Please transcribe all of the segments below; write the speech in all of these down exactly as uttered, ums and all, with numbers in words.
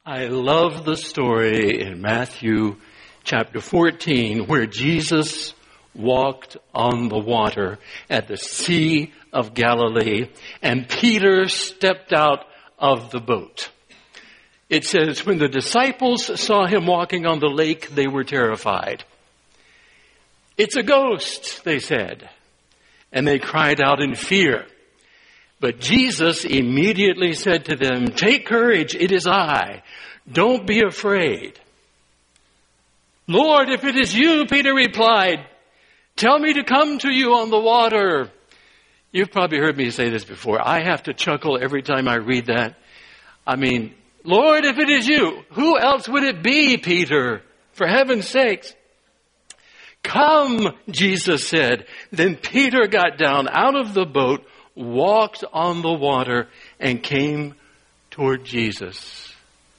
I love the story in Matthew chapter fourteen where Jesus walked on the water at the Sea of Galilee and Peter stepped out of the boat. It says, when the disciples saw him walking on the lake, they were terrified. It's a ghost, they said, and they cried out in fear. But Jesus immediately said to them, take courage, it is I. Don't be afraid. Lord, if it is you, Peter replied, tell me to come to you on the water. You've probably heard me say this before. I have to chuckle every time I read that. I mean, Lord, if it is you, who else would it be, Peter? For heaven's sakes. Come, Jesus said. Then Peter got down out of the boat, walked on the water, and came toward Jesus.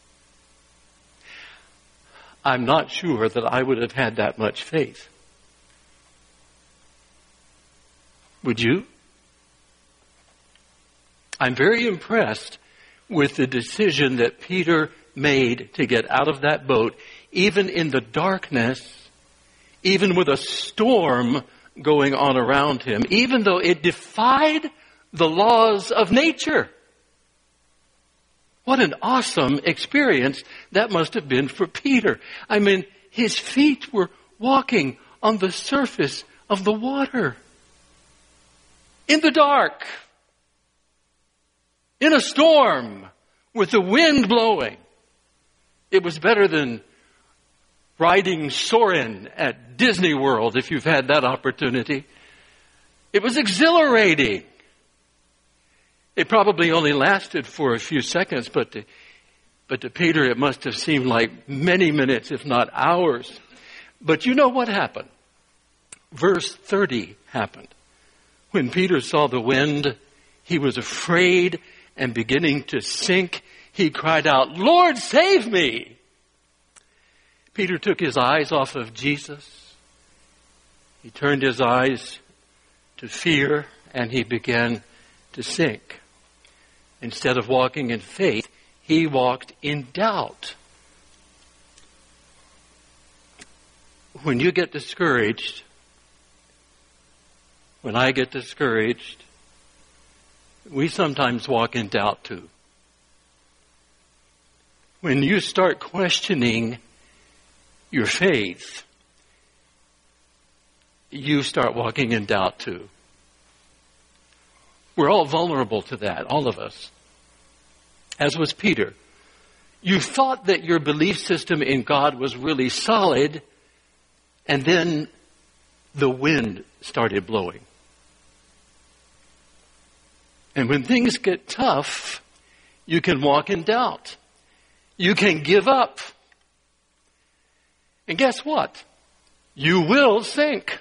I'm not sure that I would have had that much faith. Would you? I'm very impressed with the decision that Peter made to get out of that boat, even in the darkness, even with a storm going on around him, even though it defied the laws of nature. What an awesome experience that must have been for Peter. I mean, his feet were walking on the surface of the water. In the dark. In a storm. With the wind blowing. It was better than riding Soarin' at Disney World, if you've had that opportunity. It was exhilarating. It probably only lasted for a few seconds, but to, but to Peter it must have seemed like many minutes, if not hours. But you know what happened? Verse thirty happened. When Peter saw the wind, he was afraid and beginning to sink. He cried out, Lord, save me! Peter took his eyes off of Jesus. He turned his eyes to fear and he began to sink. Instead of walking in faith, he walked in doubt. When you get discouraged, when I get discouraged, we sometimes walk in doubt too. When you start questioning your faith, you start walking in doubt too. We're all vulnerable to that, all of us. As was Peter. You thought that your belief system in God was really solid, and then the wind started blowing. And when things get tough, you can walk in doubt. You can give up. And guess what? You will sink.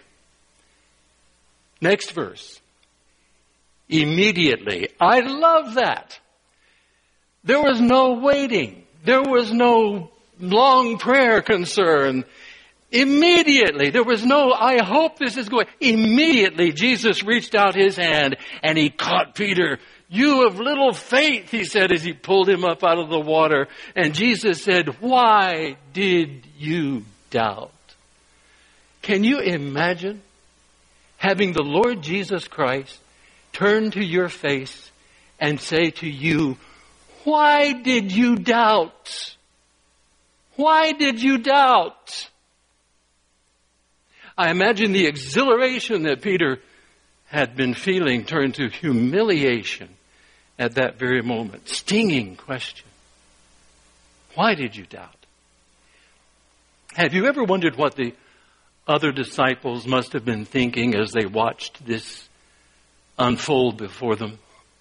Next verse. Immediately. I love that. There was no waiting. There was no long prayer concern. Immediately. There was no, I hope this is going. Immediately, Jesus reached out his hand and he caught Peter. You of little faith, he said as he pulled him up out of the water. And Jesus said, why did you doubt? Can you imagine having the Lord Jesus Christ turn to your face and say to you, why did you doubt? Why did you doubt? I imagine the exhilaration that Peter had been feeling turned to humiliation at that very moment. Stinging question. Why did you doubt? Have you ever wondered what the other disciples must have been thinking as they watched this unfold before them?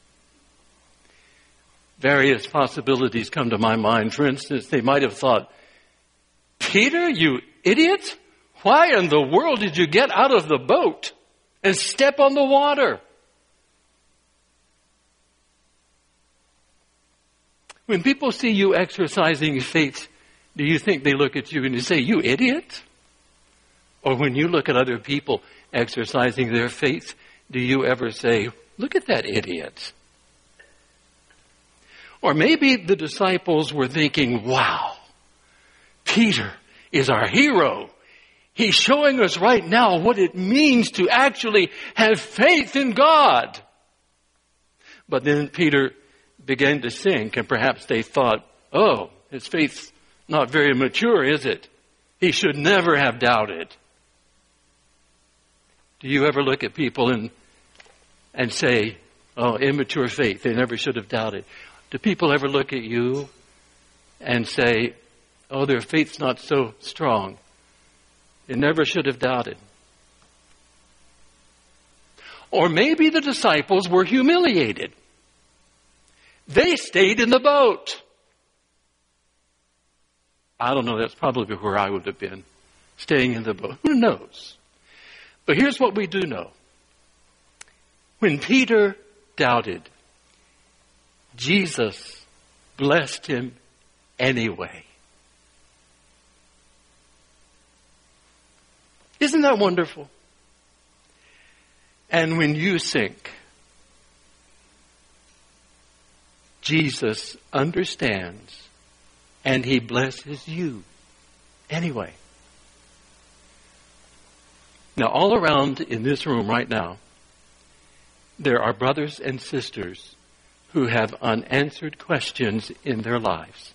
Various possibilities come to my mind. For instance, they might have thought, Peter, you idiot! Why in the world did you get out of the boat and step on the water? When people see you exercising faith, do you think they look at you and they say, you idiot? Or when you look at other people exercising their faith, do you ever say, look at that idiot? Or maybe the disciples were thinking, wow, Peter is our hero. He's showing us right now what it means to actually have faith in God. But then Peter began to sink, and perhaps they thought, oh, his faith's not very mature, is it? He should never have doubted. Do you ever look at people and and say, oh, immature faith, they never should have doubted? Do people ever look at you and say, oh, their faith's not so strong, they never should have doubted? Or maybe the disciples were humiliated. They stayed in the boat. I don't know, that's probably where I would have been, staying in the boat. Who knows? But here's what we do know. When Peter doubted, Jesus blessed him anyway. Isn't that wonderful? And when you sink, Jesus understands and he blesses you anyway. Now, all around in this room right now, there are brothers and sisters who have unanswered questions in their lives.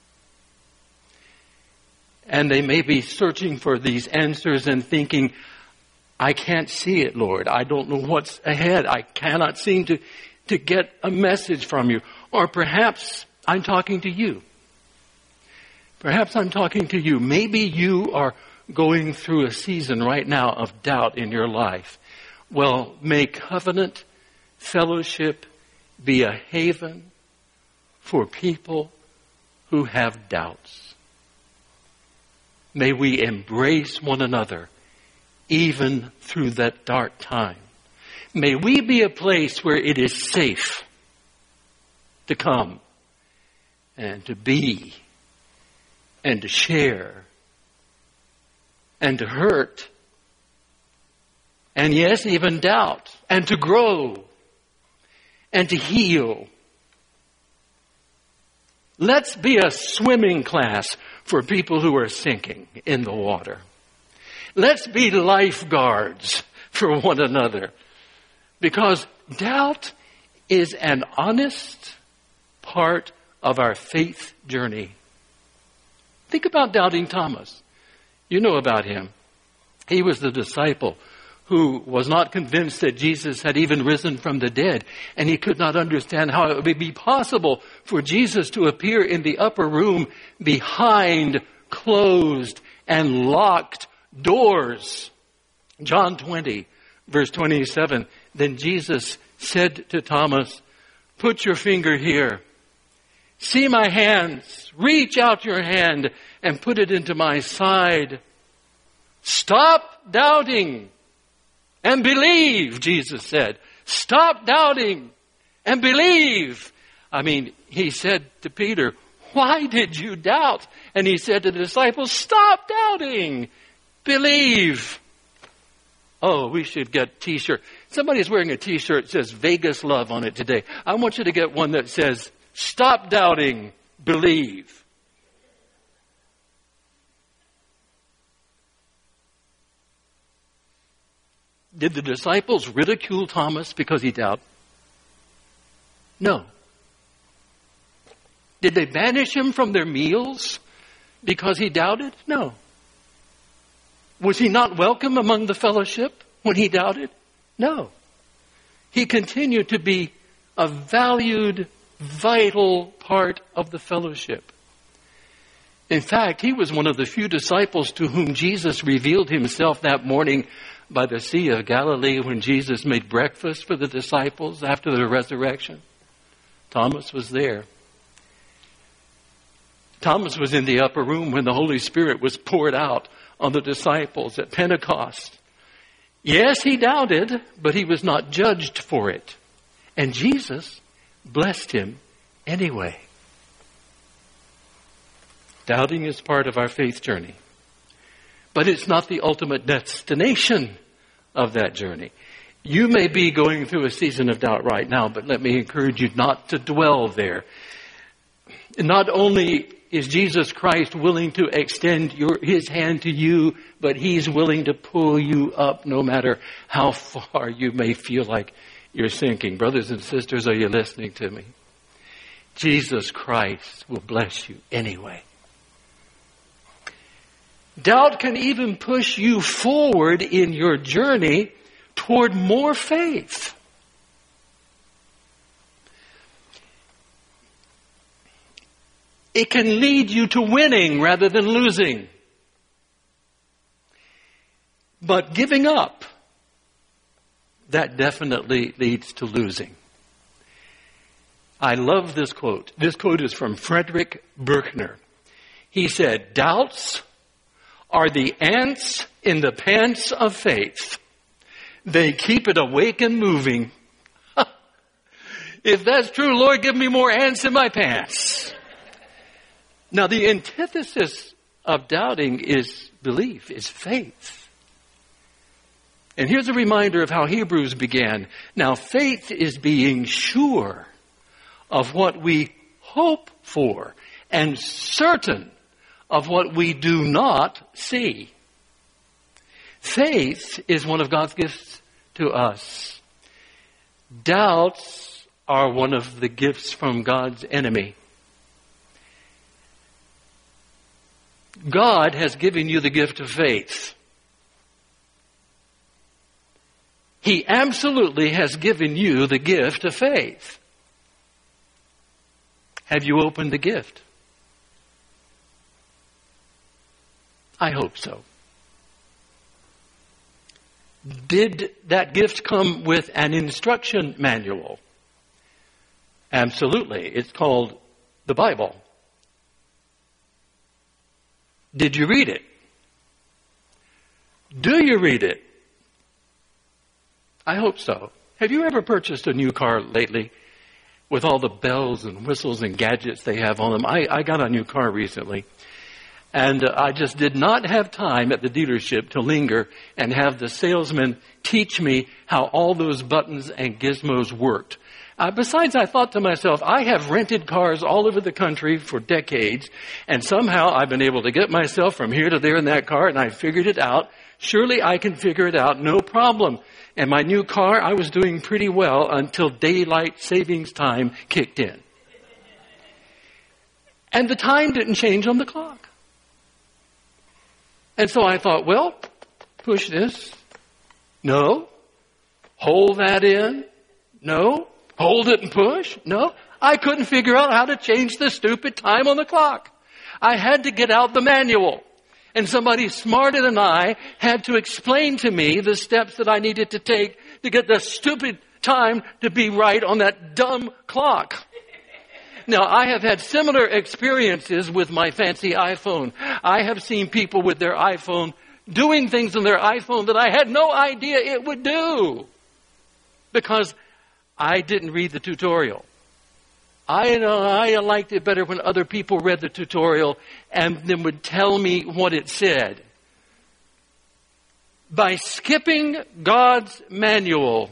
And they may be searching for these answers and thinking, I can't see it, Lord. I don't know what's ahead. I cannot seem to, to get a message from you. Or perhaps I'm talking to you. Perhaps I'm talking to you. Maybe you are going through a season right now of doubt in your life. Well, may Covenant Fellowship be a haven for people who have doubts. May we embrace one another even through that dark time. May we be a place where it is safe to come and to be and to share and to hurt and yes, even doubt and to grow and to heal. Let's be a swimming class for people who are sinking in the water. Let's be lifeguards for one another, because doubt is an honest part of our faith journey. Think about doubting Thomas. You know about him. He was the disciple who was not convinced that Jesus had even risen from the dead. And he could not understand how it would be possible for Jesus to appear in the upper room behind closed and locked doors. John twenty, verse twenty-seven. Then Jesus said to Thomas, put your finger here. See my hands. Reach out your hand and put it into my side. Stop doubting and believe, Jesus said. Stop doubting and believe. I mean, he said to Peter, why did you doubt? And he said to the disciples, stop doubting. Believe. Oh, we should get t-shirt. Somebody's wearing a t-shirt that says Vegas Love on it today. I want you to get one that says, stop doubting, believe. Did the disciples ridicule Thomas because he doubted? No. Did they banish him from their meals because he doubted? No. Was he not welcome among the fellowship when he doubted? No. He continued to be a valued, vital part of the fellowship. In fact, he was one of the few disciples to whom Jesus revealed himself that morning by the Sea of Galilee when Jesus made breakfast for the disciples after the resurrection. Thomas was there. Thomas was in the upper room when the Holy Spirit was poured out on the disciples at Pentecost. Yes, he doubted, but he was not judged for it. And Jesus blessed him anyway. Doubting is part of our faith journey. But it's not the ultimate destination of that journey. You may be going through a season of doubt right now, but let me encourage you not to dwell there. Not only is Jesus Christ willing to extend your, his hand to you, but he's willing to pull you up no matter how far you may feel like you're sinking. Brothers and sisters, are you listening to me? Jesus Christ will bless you anyway. Doubt can even push you forward in your journey toward more faith. It can lead you to winning rather than losing. But giving up, that definitely leads to losing. I love this quote. This quote is from Frederick Buechner. He said, "Doubts are the ants in the pants of faith. They keep it awake and moving." If that's true, Lord, give me more ants in my pants. Now, the antithesis of doubting is belief, is faith. And here's a reminder of how Hebrews began. Now, faith is being sure of what we hope for and certain of what we do not see. Faith is one of God's gifts to us. Doubts are one of the gifts from God's enemy. God has given you the gift of faith. He absolutely has given you the gift of faith. Have you opened the gift? I hope so. Did that gift come with an instruction manual? Absolutely. It's called the Bible. Did you read it? Do you read it? I hope so. Have you ever purchased a new car lately with all the bells and whistles and gadgets they have on them? I, I got a new car recently, and uh, I just did not have time at the dealership to linger and have the salesman teach me how all those buttons and gizmos worked. Uh, besides, I thought to myself, I have rented cars all over the country for decades, and somehow I've been able to get myself from here to there in that car, and I figured it out. Surely I can figure it out, no problem. And my new car, I was doing pretty well until daylight savings time kicked in. And the time didn't change on the clock. And so I thought, well, push this. No. Hold that in. No. Hold it and push? No. I couldn't figure out how to change the stupid time on the clock. I had to get out the manual. And somebody smarter than I had to explain to me the steps that I needed to take to get the stupid time to be right on that dumb clock. Now, I have had similar experiences with my fancy iPhone. I have seen people with their iPhone doing things on their iPhone that I had no idea it would do. Because I didn't read the tutorial. I know I liked it better when other people read the tutorial and then would tell me what it said. By skipping God's manual,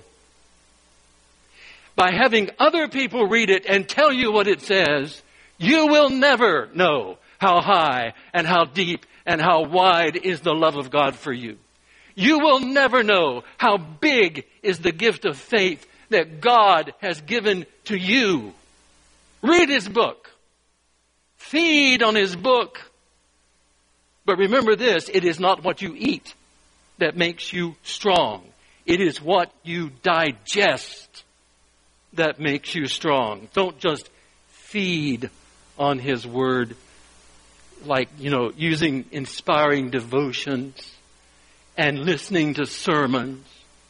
by having other people read it and tell you what it says, you will never know how high and how deep and how wide is the love of God for you. You will never know how big is the gift of faith that God has given to you. Read His book. Feed on His book. But remember this, it is not what you eat that makes you strong. It is what you digest that makes you strong. Don't just feed on His Word like, you know, using inspiring devotions and listening to sermons.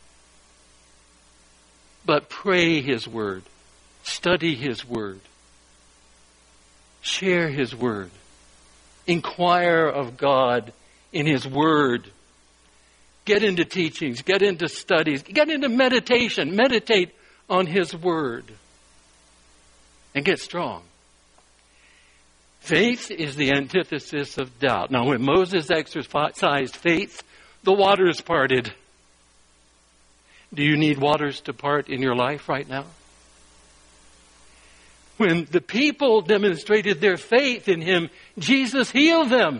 But pray His Word. Study His Word. Share His Word. Inquire of God in His Word. Get into teachings. Get into studies. Get into meditation. Meditate on His Word. And get strong. Faith is the antithesis of doubt. Now, when Moses exercised faith, the waters parted. Do you need waters to part in your life right now? When the people demonstrated their faith in him, Jesus healed them.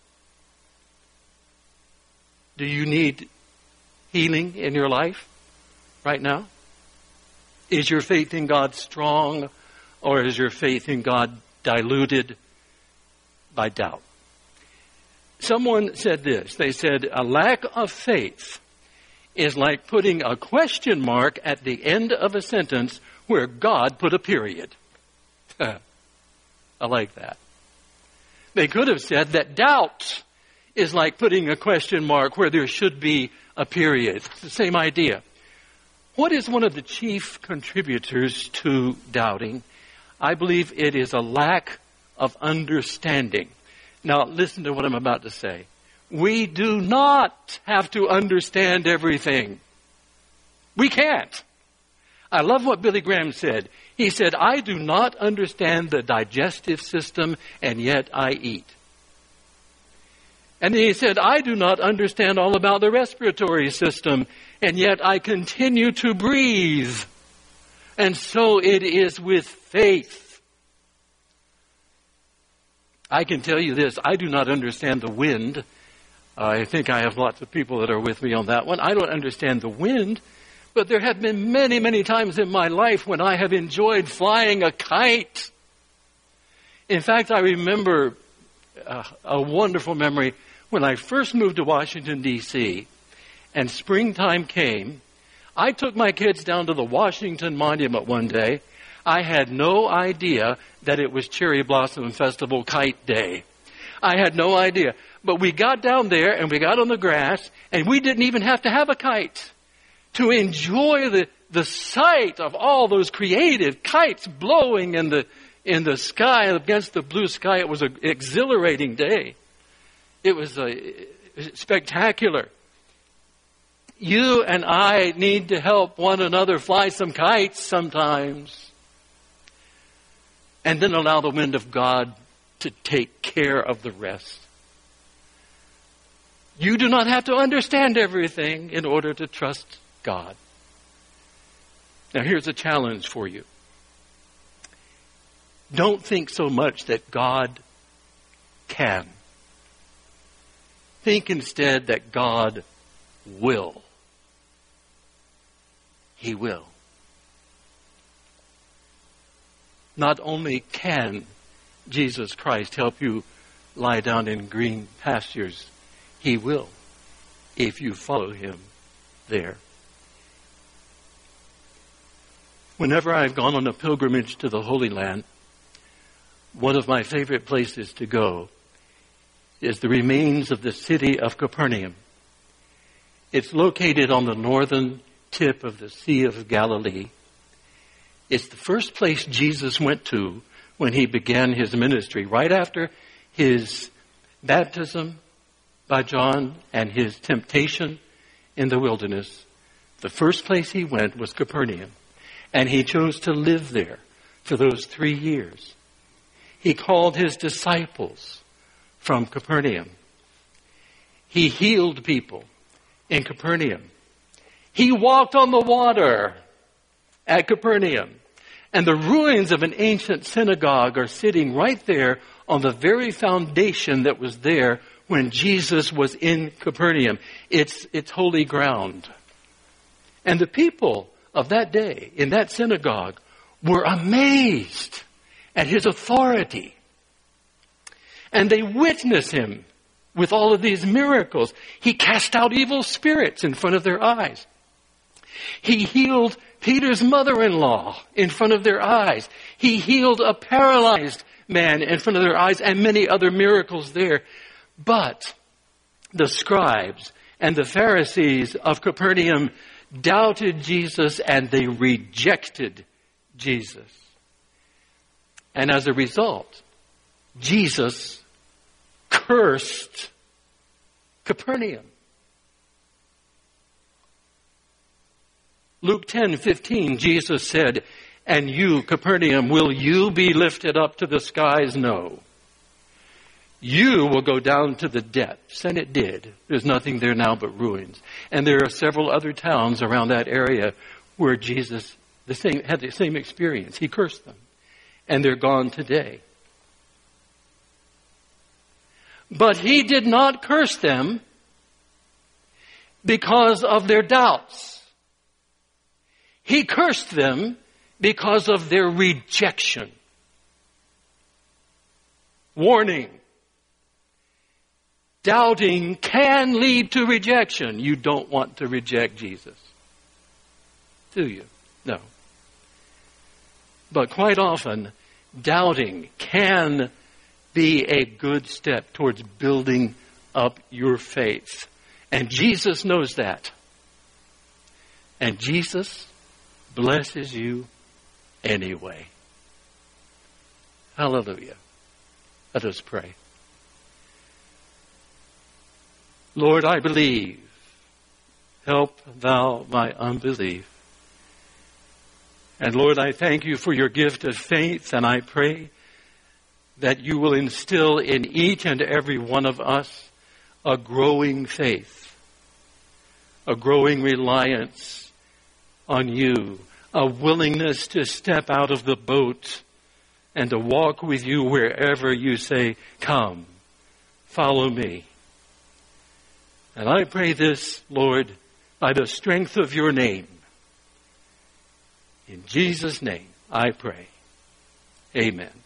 Do you need healing in your life right now? Is your faith in God strong, or is your faith in God diluted by doubt? Someone said this. They said, a lack of faith is like putting a question mark at the end of a sentence where God put a period. I like that. They could have said that doubt is like putting a question mark where there should be a period. It's the same idea. What is one of the chief contributors to doubting? I believe it is a lack of understanding. Now, listen to what I'm about to say. We do not have to understand everything. We can't. I love what Billy Graham said. He said, I do not understand the digestive system, and yet I eat. And he said, I do not understand all about the respiratory system, and yet I continue to breathe. And so it is with faith. I can tell you this, I do not understand the wind. I think I have lots of people that are with me on that one. I don't understand the wind, but there have been many, many times in my life when I have enjoyed flying a kite. In fact, I remember uh, a wonderful memory when I first moved to Washington, D C, and springtime came. I took my kids down to the Washington Monument one day. I had no idea that it was Cherry Blossom Festival Kite Day. I had no idea. But we got down there and we got on the grass, and we didn't even have to have a kite to enjoy the, the sight of all those creative kites blowing in the, in the sky against the blue sky. It was an exhilarating day. It was a, spectacular. You and I need to help one another fly some kites sometimes. And then allow the wind of God to take care of the rest. You do not have to understand everything in order to trust God. Now here's a challenge for you. Don't think so much that God can. Think instead that God will. He will. Not only can Jesus Christ help you lie down in green pastures, He will, if you follow Him there. Whenever I've gone on a pilgrimage to the Holy Land, one of my favorite places to go is the remains of the city of Capernaum. It's located on the northern tip of the Sea of Galilee. It's the first place Jesus went to when He began His ministry, right after His baptism by John and His temptation in the wilderness. The first place He went was Capernaum, and He chose to live there for those three years. He called His disciples from Capernaum. He healed people in Capernaum. He walked on the water at Capernaum. And the ruins of an ancient synagogue are sitting right there on the very foundation that was there when Jesus was in Capernaum. It's, it's holy ground. And the people of that day in that synagogue were amazed at His authority. And they witnessed Him with all of these miracles. He cast out evil spirits in front of their eyes. He healed Peter's mother-in-law in front of their eyes. He healed a paralyzed man in front of their eyes, and many other miracles there. But the scribes and the Pharisees of Capernaum doubted Jesus, and they rejected Jesus. And as a result, Jesus cursed Capernaum. Luke ten fifteen, Jesus said, "And you, Capernaum, will you be lifted up to the skies? No. You will go down to the depths." And it did. There's nothing there now but ruins. And there are several other towns around that area where Jesus the same, had the same experience. He cursed them. and they're gone today. But he did not curse them because of their doubts. He cursed them because of their rejection. Warning. Doubting can lead to rejection. You don't want to reject Jesus, do you? No. But quite often, doubting can be a good step towards building up your faith. And Jesus knows that. And Jesus blesses you anyway. Hallelujah. Let us pray. Lord, I believe. Help thou my unbelief. And Lord, I thank you for your gift of faith, and I pray that you will instill in each and every one of us a growing faith, a growing reliance on you, a willingness to step out of the boat and to walk with you wherever you say, come, follow me. And I pray this, Lord, by the strength of your name. In Jesus' name, I pray. Amen.